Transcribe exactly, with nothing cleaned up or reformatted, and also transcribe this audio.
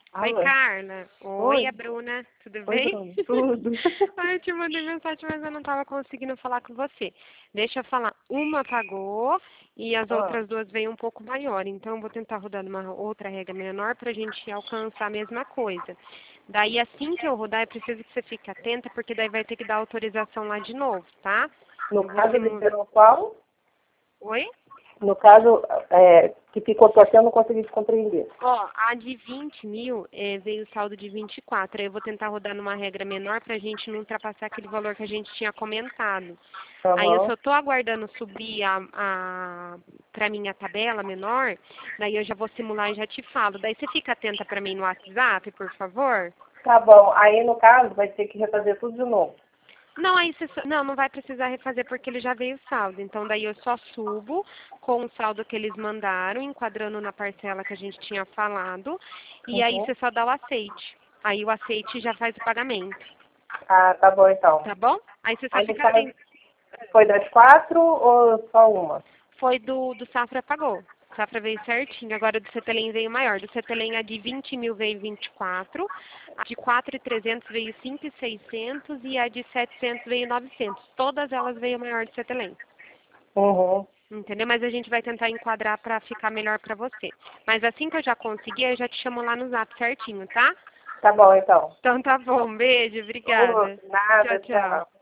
Oi, Alô? Carla. Oi, Oi? a Bruna. Tudo Oi, bem? Bruno. Tudo? Ai, eu te mandei mensagem, mas eu não estava conseguindo falar com você. Deixa eu falar. Uma pagou e as Ah, outras duas veio um pouco maior. Então, eu vou tentar rodar numa outra regra menor para a gente alcançar a mesma coisa. Daí, assim que eu rodar, é preciso que você fique atenta, porque daí vai ter que dar autorização lá de novo, tá? no Eu vou caso, ele simular. esperou qual? Oi? No caso, é, que ficou por eu não consegui te compreender. Ó, a de vinte mil eh, veio o saldo de vinte e quatro. Aí eu vou tentar rodar numa regra menor para a gente não ultrapassar aquele valor que a gente tinha comentado. Aí eu Aham. só estou aguardando subir a, a para minha tabela menor, daí eu já vou simular e já te falo. Daí você fica atenta para mim no WhatsApp, por favor? Tá bom. Aí, no caso, vai ter que refazer tudo de novo. Não, aí você só- não, não vai precisar refazer porque ele já veio o saldo. Então daí eu só subo com o saldo que eles mandaram, enquadrando na parcela que a gente tinha falado, e aí Uhum. você só dá o aceite. Aí o aceite já faz o pagamento, Ah, tá bom, então. tá bom? Aí você só Aí, no fica caso, atento. foi das quatro ou só uma? Foi do, do Safra pagou. O Safra veio certinho, agora do Cetelem veio maior. Do Cetelem a de vinte mil veio vinte e quatro, a de quatro mil e trezentos veio cinco mil e seiscentos e a de setecentos veio novecentos. Todas elas veio maior do Cetelem. Uhum. Entendeu? Mas a gente vai tentar enquadrar para ficar melhor para você. Mas assim que eu já conseguir, eu já te chamo lá no zap certinho, tá? Tá bom, então. Então tá bom. Beijo, Ô, obrigada. Tchau, nada, tchau. tchau.